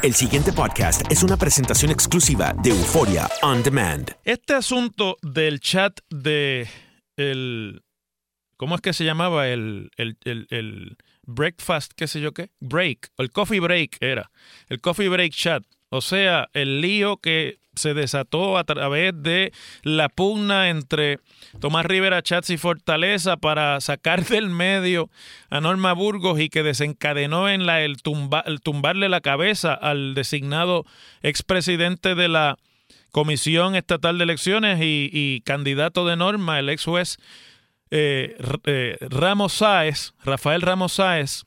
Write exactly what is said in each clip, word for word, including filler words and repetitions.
El siguiente podcast es una presentación exclusiva de Euphoria On Demand. Este asunto del chat de el... ¿Cómo es que se llamaba? El, el, el, el breakfast, qué sé yo qué. Break. El coffee break era. El coffee break chat. O sea, el lío que se desató a través de la pugna entre Tomás Rivera Chats y Fortaleza para sacar del medio a Norma Burgos y que desencadenó en la, el, tumba, el tumbarle la cabeza al designado expresidente de la Comisión Estatal de Elecciones y, y candidato de Norma, el ex juez eh, eh, Ramos Sáez, Rafael Ramos Sáez,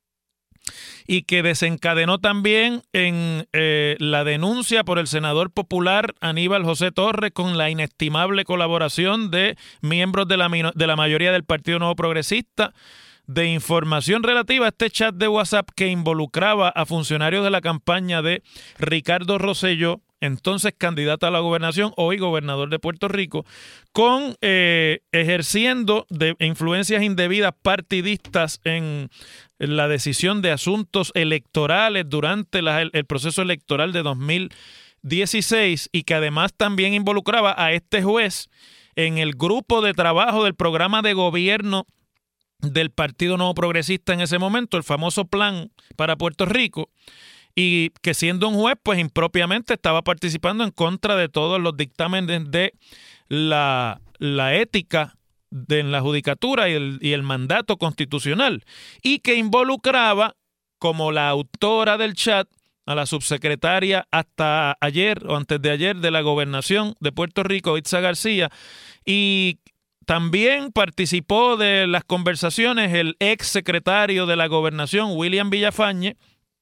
y que desencadenó también en eh, la denuncia por el senador popular Aníbal José Torres con la inestimable colaboración de miembros de la, de la mayoría del Partido Nuevo Progresista de información relativa a este chat de WhatsApp que involucraba a funcionarios de la campaña de Ricardo Rosselló, entonces candidato a la gobernación, hoy gobernador de Puerto Rico, con eh, ejerciendo de influencias indebidas partidistas en la decisión de asuntos electorales durante la, el, el proceso electoral de dos mil dieciséis y que además también involucraba a este juez en el grupo de trabajo del programa de gobierno del Partido Nuevo Progresista en ese momento, el famoso Plan para Puerto Rico, y que siendo un juez, pues impropiamente estaba participando en contra de todos los dictámenes de la, la ética de en la judicatura y el, y el mandato constitucional, y que involucraba como la autora del chat a la subsecretaria hasta ayer o antes de ayer de la Gobernación de Puerto Rico, Itza García, y también participó de las conversaciones el ex secretario de la Gobernación, William Villafañe,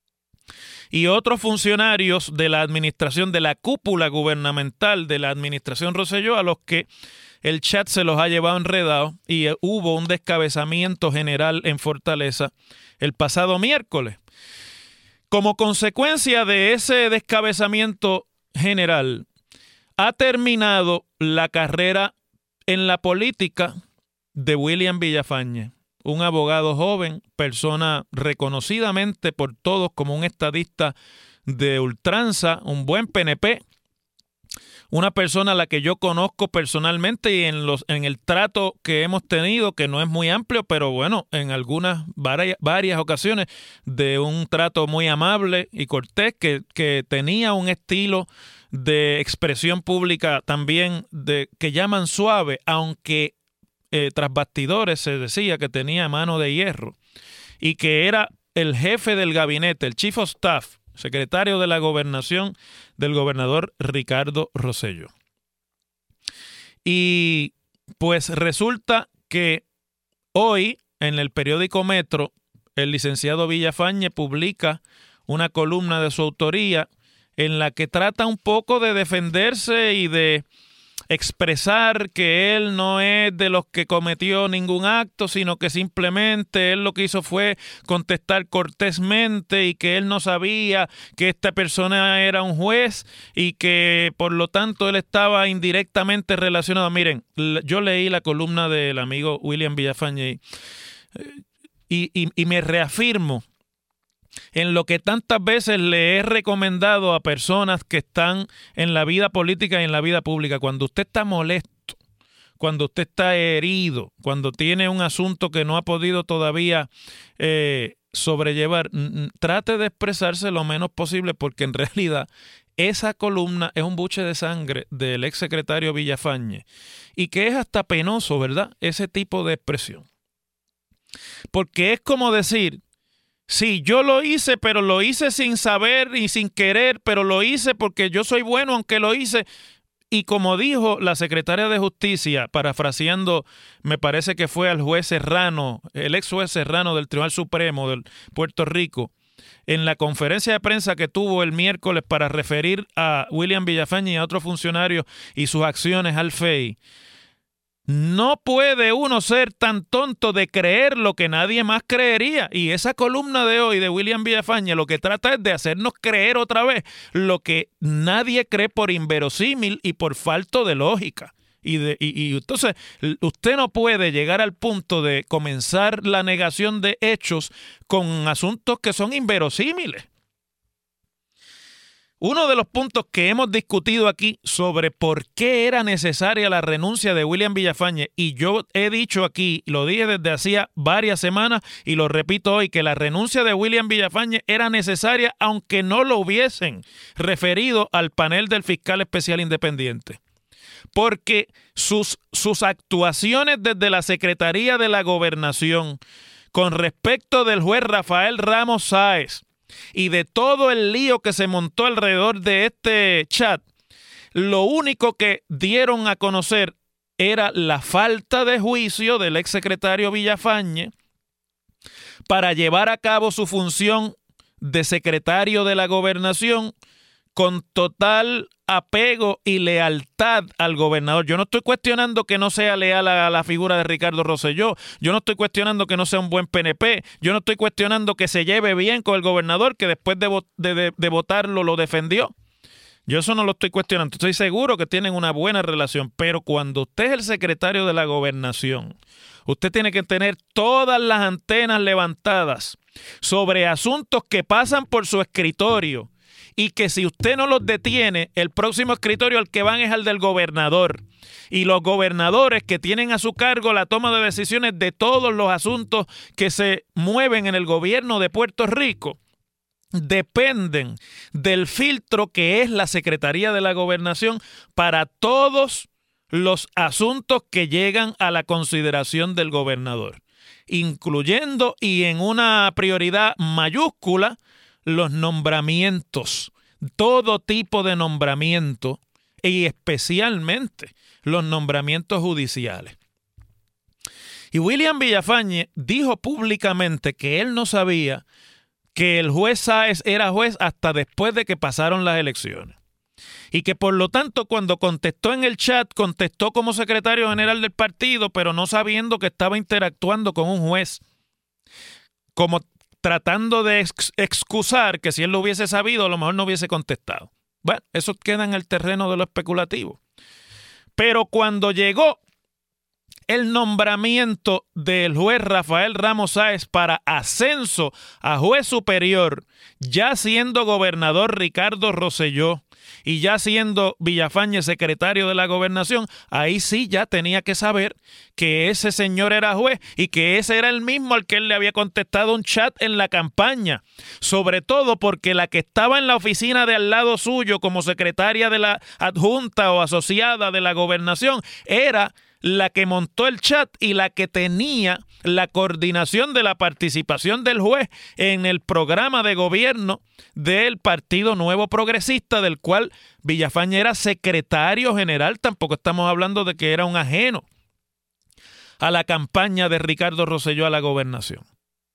y otros funcionarios de la administración, de la cúpula gubernamental de la administración Rosselló, a los que el chat se los ha llevado enredados, y hubo un descabezamiento general en Fortaleza el pasado miércoles. Como consecuencia de ese descabezamiento general, ha terminado la carrera en la política de William Villafañe, un abogado joven, persona reconocidamente por todos como un estadista de ultranza, un buen P N P, una persona a la que yo conozco personalmente y en los en el trato que hemos tenido, que no es muy amplio, pero bueno, en algunas varias, varias ocasiones de un trato muy amable y cortés, que, que tenía un estilo de expresión pública también de que llaman suave, aunque eh, tras bastidores se decía que tenía mano de hierro, y que era el jefe del gabinete, el chief of staff, secretario de la gobernación del gobernador Ricardo Rosselló. Y pues resulta que hoy en el periódico Metro el licenciado Villafañe publica una columna de su autoría en la que trata un poco de defenderse y de expresar que él no es de los que cometió ningún acto, sino que simplemente él lo que hizo fue contestar cortésmente y que él no sabía que esta persona era un juez y que por lo tanto él estaba indirectamente relacionado. Miren, yo leí la columna del amigo William Villafañe y, y, y me reafirmo en lo que tantas veces le he recomendado a personas que están en la vida política y en la vida pública. Cuando usted está molesto, cuando usted está herido, cuando tiene un asunto que no ha podido todavía eh, sobrellevar, trate de expresarse lo menos posible, porque en realidad esa columna es un buche de sangre del exsecretario Villafañe, y que es hasta penoso, ¿verdad?, ese tipo de expresión. Porque es como decir: sí, yo lo hice, pero lo hice sin saber y sin querer, pero lo hice porque yo soy bueno, aunque lo hice. Y como dijo la secretaria de Justicia, parafraseando, me parece que fue al juez Serrano, el ex juez Serrano del Tribunal Supremo de Puerto Rico, en la conferencia de prensa que tuvo el miércoles para referir a William Villafañe y a otros funcionarios y sus acciones al F E I, no puede uno ser tan tonto de creer lo que nadie más creería. Y esa columna de hoy de William Villafañe lo que trata es de hacernos creer otra vez lo que nadie cree por inverosímil y por falto de lógica. Y, de, y, y entonces usted no puede llegar al punto de comenzar la negación de hechos con asuntos que son inverosímiles. uno de los puntos que hemos discutido aquí sobre por qué era necesaria la renuncia de William Villafañe, y yo he dicho aquí, lo dije desde hacía varias semanas y lo repito hoy, que la renuncia de William Villafañe era necesaria aunque no lo hubiesen referido al panel del fiscal especial independiente. Porque sus, sus actuaciones desde la Secretaría de la Gobernación con respecto del juez Rafael Ramos Sáez y de todo el lío que se montó alrededor de este chat, lo único que dieron a conocer era la falta de juicio del exsecretario Villafañe para llevar a cabo su función de secretario de la Gobernación con total apego y lealtad al gobernador. Yo no estoy cuestionando que no sea leal a la figura de Ricardo Rosselló, yo no estoy cuestionando que no sea un buen P N P, yo no estoy cuestionando que se lleve bien con el gobernador, que después de, de, de, de votarlo lo defendió. Yo eso no lo estoy cuestionando, estoy seguro que tienen una buena relación, pero cuando usted es el secretario de la Gobernación, usted tiene que tener todas las antenas levantadas sobre asuntos que pasan por su escritorio, y que si usted no los detiene, el próximo escritorio al que van es al del gobernador. Y los gobernadores que tienen a su cargo la toma de decisiones de todos los asuntos que se mueven en el gobierno de Puerto Rico dependen del filtro que es la Secretaría de la Gobernación para todos los asuntos que llegan a la consideración del gobernador, incluyendo y en una prioridad mayúscula los nombramientos, todo tipo de nombramiento y especialmente los nombramientos judiciales. Y William Villafañe dijo públicamente que él no sabía que el juez Sáez era juez hasta después de que pasaron las elecciones. Y que por lo tanto cuando contestó en el chat, contestó como secretario general del partido, pero no sabiendo que estaba interactuando con un juez. Como tratando de ex excusar que si él lo hubiese sabido, a lo mejor no hubiese contestado. Bueno, eso queda en el terreno de lo especulativo. Pero cuando llegó el nombramiento del juez Rafael Ramos Sáez para ascenso a juez superior, ya siendo gobernador Ricardo Rosselló y ya siendo Villafañe secretario de la Gobernación, ahí sí ya tenía que saber que ese señor era juez y que ese era el mismo al que él le había contestado un chat en la campaña, sobre todo porque la que estaba en la oficina de al lado suyo como secretaria de la adjunta o asociada de la Gobernación era la que montó el chat y la que tenía la coordinación de la participación del juez en el programa de gobierno del Partido Nuevo Progresista, del cual Villafañe era secretario general. Tampoco estamos hablando de que era un ajeno a la campaña de Ricardo Rosselló a la gobernación.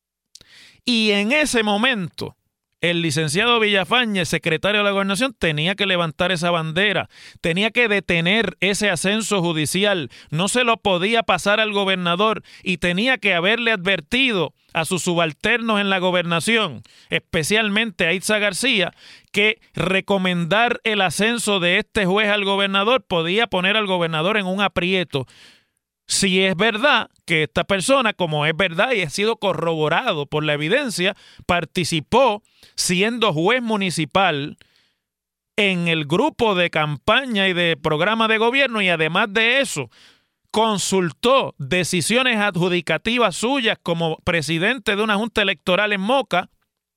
Y en ese momento, el licenciado Villafañe, secretario de la Gobernación, tenía que levantar esa bandera, tenía que detener ese ascenso judicial, no se lo podía pasar al gobernador y tenía que haberle advertido a sus subalternos en la gobernación, especialmente a Itza García, que recomendar el ascenso de este juez al gobernador podía poner al gobernador en un aprieto. Si es verdad que esta persona, como es verdad y ha sido corroborado por la evidencia, participó siendo juez municipal en el grupo de campaña y de programa de gobierno y además de eso, consultó decisiones adjudicativas suyas como presidente de una junta electoral en Moca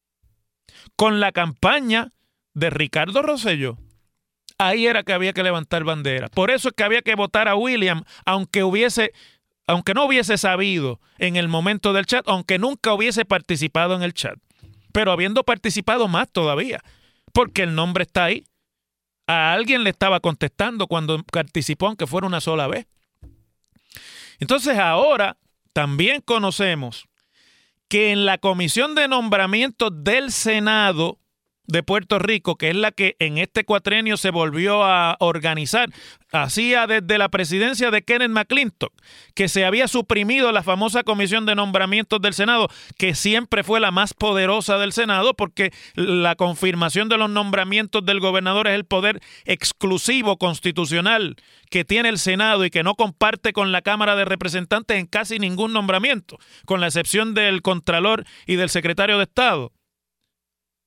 con la campaña de Ricardo Rosselló. Ahí era que había que levantar bandera. Por eso es que había que votar a William, aunque hubiese, aunque no hubiese sabido en el momento del chat, aunque nunca hubiese participado en el chat. Pero habiendo participado más todavía, porque el nombre está ahí. A alguien le estaba contestando cuando participó, aunque fuera una sola vez. Entonces ahora también conocemos que en la Comisión de Nombramientos del Senado de Puerto Rico, que es la que en este cuatrenio se volvió a organizar, hacía desde la presidencia de Kenneth McClintock, que se había suprimido la famosa Comisión de Nombramientos del Senado, que siempre fue la más poderosa del Senado, porque la confirmación de los nombramientos del gobernador es el poder exclusivo constitucional que tiene el Senado y que no comparte con la Cámara de Representantes en casi ningún nombramiento, con la excepción del Contralor y del Secretario de Estado.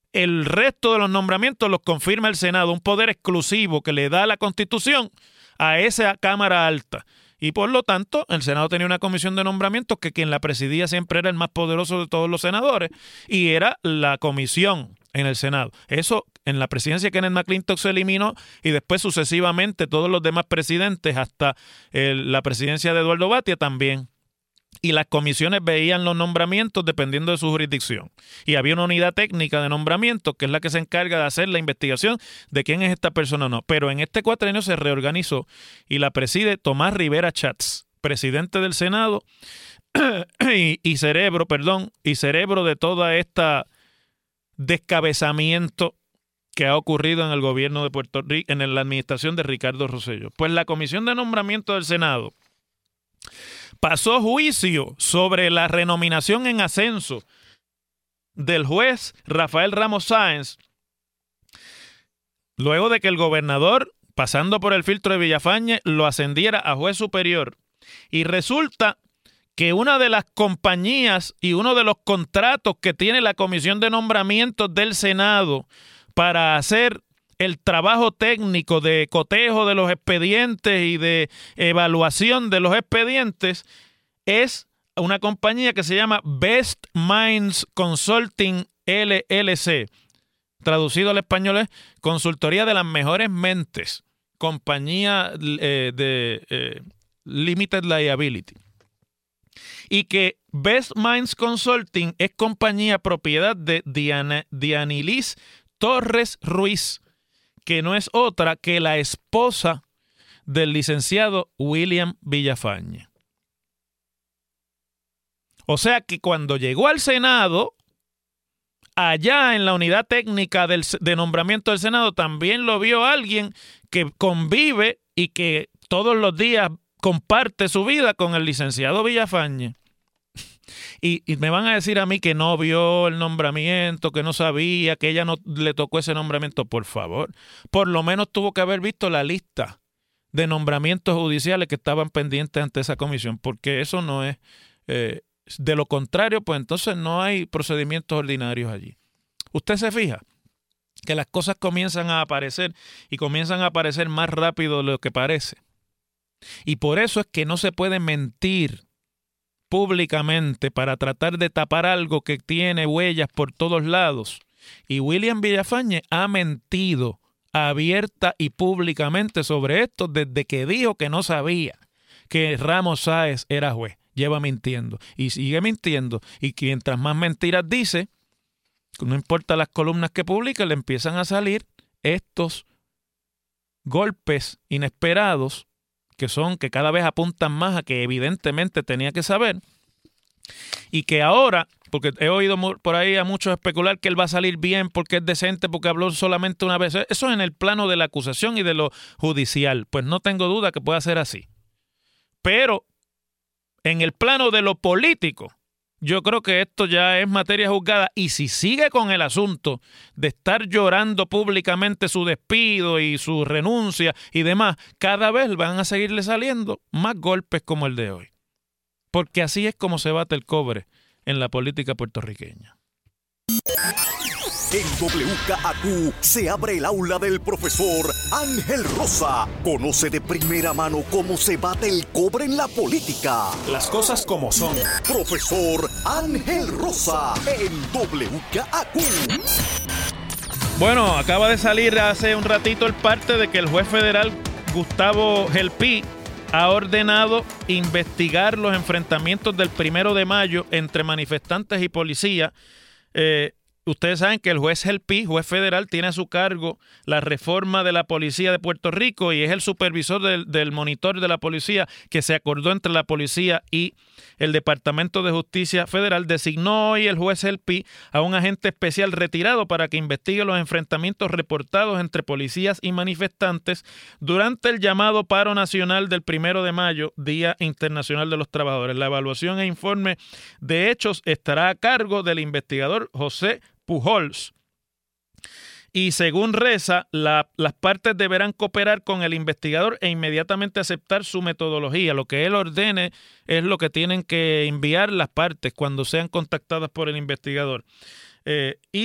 el resto de los nombramientos los confirma el Senado, un poder exclusivo que le da la Constitución a esa Cámara Alta. Y por lo tanto, el Senado tenía una comisión de nombramientos que quien la presidía siempre era el más poderoso de todos los senadores y era la comisión en el Senado. Eso en la presidencia de Kenneth McClintock se eliminó y después sucesivamente todos los demás presidentes hasta el, la presidencia de Eduardo Batia también. Y las comisiones veían los nombramientos dependiendo de su jurisdicción. Y había una unidad técnica de nombramientos que es la que se encarga de hacer la investigación de quién es esta persona o no. Pero en este cuatrienio se reorganizó y la preside Tomás Rivera Chats, presidente del Senado y, y cerebro, perdón, y cerebro de toda esta descabezamiento que ha ocurrido en el gobierno de Puerto Rico, en la administración de Ricardo Rosselló. Pues la comisión de nombramiento del Senado pasó juicio sobre la renominación en ascenso del juez Rafael Ramos Sáenz, luego de que el gobernador, pasando por el filtro de Villafañe, lo ascendiera a juez superior. Y resulta que una de las compañías y uno de los contratos que tiene la Comisión de Nombramientos del Senado para hacer el trabajo técnico de cotejo de los expedientes y de evaluación de los expedientes es una compañía que se llama Best Minds Consulting L L C. Traducido al español es Consultoría de las Mejores Mentes, compañía eh, de eh, Limited Liability. Y que Best Minds Consulting es compañía propiedad de Diana, Dianilis Torres Ruiz, que no es otra que la esposa del licenciado William Villafañe. O sea que cuando llegó al Senado, allá en la unidad técnica del, de nombramiento del Senado, también lo vio alguien que convive y que todos los días comparte su vida con el licenciado Villafañe. Y, y me van a decir a mí que no vio el nombramiento, que no sabía, que ella no le tocó ese nombramiento. Por favor, por lo menos tuvo que haber visto la lista de nombramientos judiciales que estaban pendientes ante esa comisión, porque eso no es... Eh, de lo contrario, pues entonces no hay procedimientos ordinarios allí. Usted se fija que las cosas comienzan a aparecer y comienzan a aparecer más rápido de lo que parece. Y por eso es que no se puede mentir públicamente para tratar de tapar algo que tiene huellas por todos lados. Y William Villafañe ha mentido abierta y públicamente sobre esto desde que dijo que no sabía que Ramos Sáenz era juez. Lleva mintiendo y sigue mintiendo. Y mientras más mentiras dice, no importa las columnas que publica, le empiezan a salir estos golpes inesperados que son, que cada vez apuntan más a que evidentemente tenía que saber y que ahora, porque he oído por ahí a muchos especular que él va a salir bien porque es decente, porque habló solamente una vez. Eso es en el plano de la acusación y de lo judicial. Pues no tengo duda que pueda ser así. Pero en el plano de lo político, yo creo que esto ya es materia juzgada y si sigue con el asunto de estar llorando públicamente su despido y su renuncia y demás, cada vez van a seguirle saliendo más golpes como el de hoy. Porque así es como se bate el cobre en la política puertorriqueña. En W K A Q se abre el aula del profesor Ángel Rosa. Conoce de primera mano cómo se bate el cobre en la política. Las cosas como son. Profesor Ángel Rosa en W K A Q. Bueno, acaba de salir hace un ratito el parte de que el juez federal Gustavo Gelpi ha ordenado investigar los enfrentamientos del primero de mayo entre manifestantes y policía. Eh, Ustedes saben que el juez Gelpi, juez federal, tiene a su cargo la reforma de la policía de Puerto Rico y es el supervisor del, del monitor de la policía que se acordó entre la policía y el Departamento de Justicia Federal. Designó hoy el juez Gelpi a un agente especial retirado para que investigue los enfrentamientos reportados entre policías y manifestantes durante el llamado paro nacional del primero de mayo, Día Internacional de los Trabajadores. La evaluación e informe de hechos estará a cargo del investigador José Pujols. Y según reza, la, las partes deberán cooperar con el investigador e inmediatamente aceptar su metodología. Lo que él ordene es lo que tienen que enviar las partes cuando sean contactadas por el investigador. Eh, y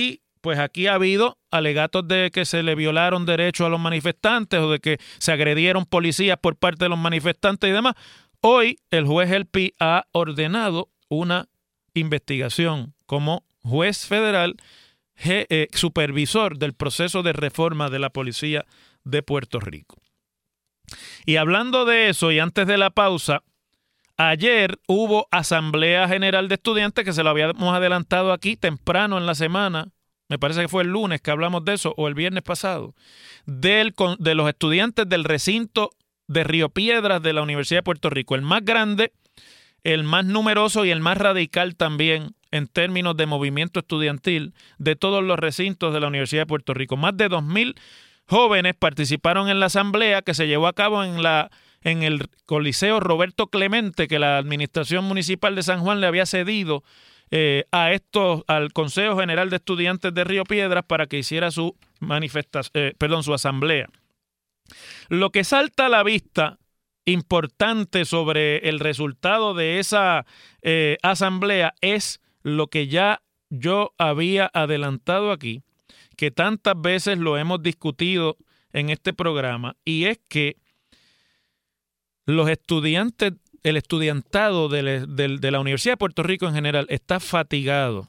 pues aquí ha habido alegatos de que se le violaron derechos a los manifestantes o de que se agredieron policías por parte de los manifestantes y demás. Hoy el juez Helpi ha ordenado una investigación como juez federal, je, eh, supervisor del proceso de reforma de la policía de Puerto Rico. Y hablando de eso, y antes de la pausa, ayer hubo Asamblea General de Estudiantes, que se lo habíamos adelantado aquí temprano en la semana, me parece que fue el lunes que hablamos de eso, o el viernes pasado, del, de los estudiantes del recinto de Río Piedras de la Universidad de Puerto Rico, el más grande, el más numeroso y el más radical también en términos de movimiento estudiantil de todos los recintos de la Universidad de Puerto Rico. Más de dos mil jóvenes participaron en la asamblea que se llevó a cabo en, la, en el Coliseo Roberto Clemente, que la Administración Municipal de San Juan le había cedido eh, a estos, al Consejo General de Estudiantes de Río Piedras para que hiciera su manifestación, eh, perdón, su asamblea. Lo que salta a la vista importante sobre el resultado de esa eh, asamblea es lo que ya yo había adelantado aquí, que tantas veces lo hemos discutido en este programa, y es que los estudiantes, el estudiantado de, de, de la Universidad de Puerto Rico en general está fatigado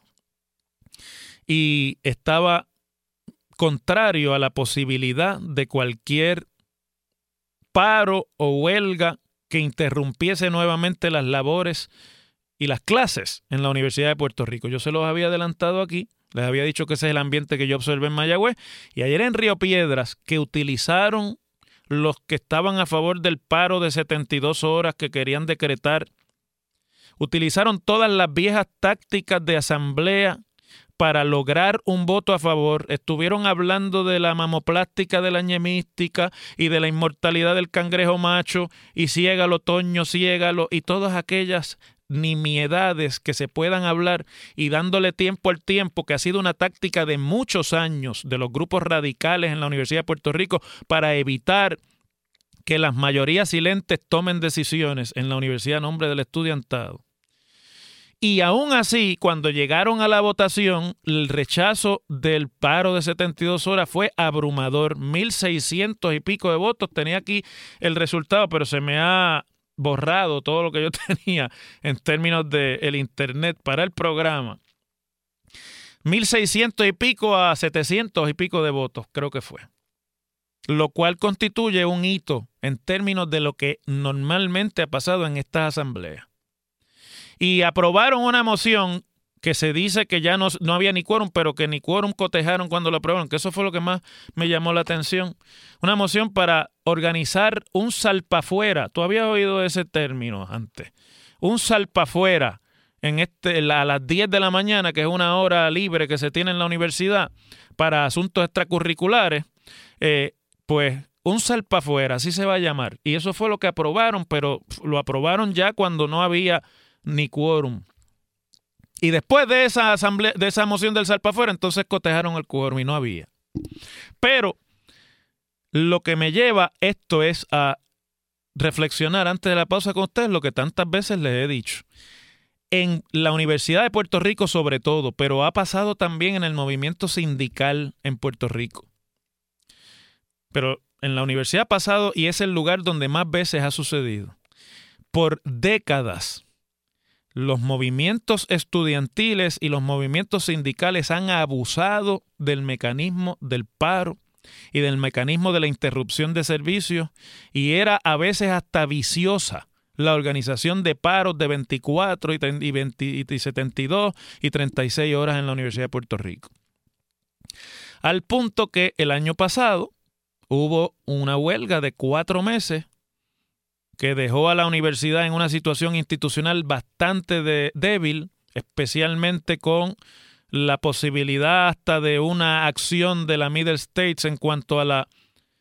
y estaba contrario a la posibilidad de cualquier paro o huelga que interrumpiese nuevamente las labores y las clases en la Universidad de Puerto Rico. Yo se los había adelantado aquí, les había dicho que ese es el ambiente que yo observé en Mayagüez, y ayer en Río Piedras, que utilizaron los que estaban a favor del paro de setenta y dos horas que querían decretar, utilizaron todas las viejas tácticas de asamblea para lograr un voto a favor. Estuvieron hablando de la mamoplástica de la ñemística y de la inmortalidad del cangrejo macho y ciégalo, Toño, ciégalo, y todas aquellas nimiedades que se puedan hablar, y dándole tiempo al tiempo, que ha sido una táctica de muchos años de los grupos radicales en la Universidad de Puerto Rico para evitar que las mayorías silentes tomen decisiones en la universidad a nombre del estudiantado. Y aún así, cuando llegaron a la votación, el rechazo del paro de setenta y dos horas fue abrumador. mil seiscientos y pico de votos. Tenía aquí el resultado, pero se me ha borrado todo lo que yo tenía en términos del internet para el programa. mil seiscientos y pico a setecientos y pico de votos, creo que fue. Lo cual constituye un hito en términos de lo que normalmente ha pasado en estas asambleas. Y aprobaron una moción que se dice que ya no, no había ni quórum, pero que ni quórum cotejaron cuando lo aprobaron, que eso fue lo que más me llamó la atención. Una moción para organizar un salpafuera. ¿Tú habías oído ese término antes? Un salpafuera en este, a las diez de la mañana, que es una hora libre que se tiene en la universidad para asuntos extracurriculares, eh, pues un salpafuera, así se va a llamar. Y eso fue lo que aprobaron, pero lo aprobaron ya cuando no había ni quórum. Y después de esa asamblea, de esa moción del salpafuera, entonces cotejaron el quórum y no había. Pero lo que me lleva esto es a reflexionar antes de la pausa con ustedes lo que tantas veces les he dicho. En la Universidad de Puerto Rico sobre todo, pero ha pasado también en el movimiento sindical en Puerto Rico. Pero en la universidad ha pasado, y es el lugar donde más veces ha sucedido. Por décadas, los movimientos estudiantiles y los movimientos sindicales han abusado del mecanismo del paro y del mecanismo de la interrupción de servicios, y era a veces hasta viciosa la organización de paros de veinticuatro y, veinte, y setenta y dos y treinta y seis horas en la Universidad de Puerto Rico. Al punto que el año pasado hubo una huelga de cuatro meses que dejó a la universidad en una situación institucional bastante de, débil, especialmente con la posibilidad hasta de una acción de la Middle States en cuanto a la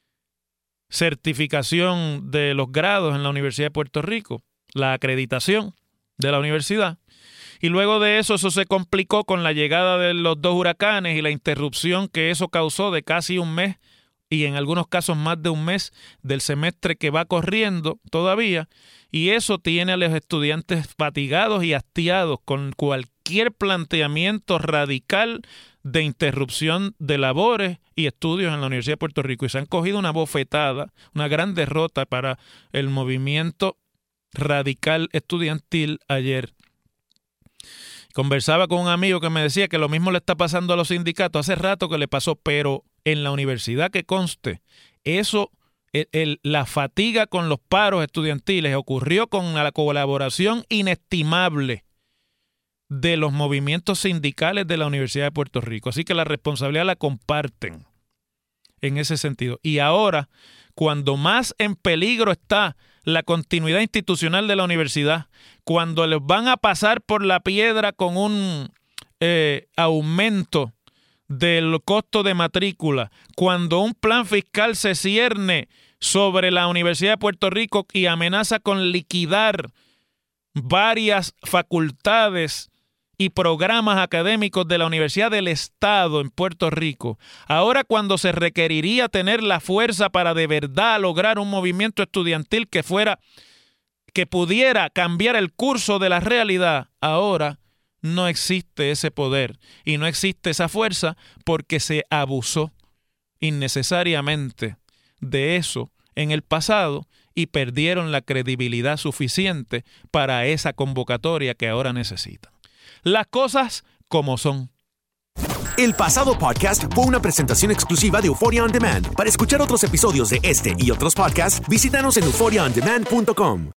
certificación de los grados en la Universidad de Puerto Rico, la acreditación de la universidad. Y luego de eso, eso se complicó con la llegada de los dos huracanes y la interrupción que eso causó de casi un mes, y en algunos casos más de un mes del semestre que va corriendo todavía, y eso tiene a los estudiantes fatigados y hastiados con cualquier planteamiento radical de interrupción de labores y estudios en la Universidad de Puerto Rico y se han cogido una bofetada, una gran derrota para el movimiento radical estudiantil ayer. Conversaba con un amigo que me decía que lo mismo le está pasando a los sindicatos, hace rato que le pasó, pero en la universidad, que conste, eso, el, el, la fatiga con los paros estudiantiles ocurrió con la colaboración inestimable de los movimientos sindicales de la Universidad de Puerto Rico. Así que la responsabilidad la comparten en ese sentido. Y ahora, cuando más en peligro está la continuidad institucional de la universidad, cuando les van a pasar por la piedra con un eh, aumento del costo de matrícula, cuando un plan fiscal se cierne sobre la Universidad de Puerto Rico y amenaza con liquidar varias facultades y programas académicos de la Universidad del Estado en Puerto Rico, ahora cuando se requeriría tener la fuerza para de verdad lograr un movimiento estudiantil que fuera, que pudiera cambiar el curso de la realidad, ahora no existe ese poder y no existe esa fuerza porque se abusó innecesariamente de eso en el pasado y perdieron la credibilidad suficiente para esa convocatoria que ahora necesitan. Las cosas como son. El pasado podcast fue una presentación exclusiva de Euphoria On Demand. Para escuchar otros episodios de este y otros podcasts, visítanos en euphoria on demand punto com.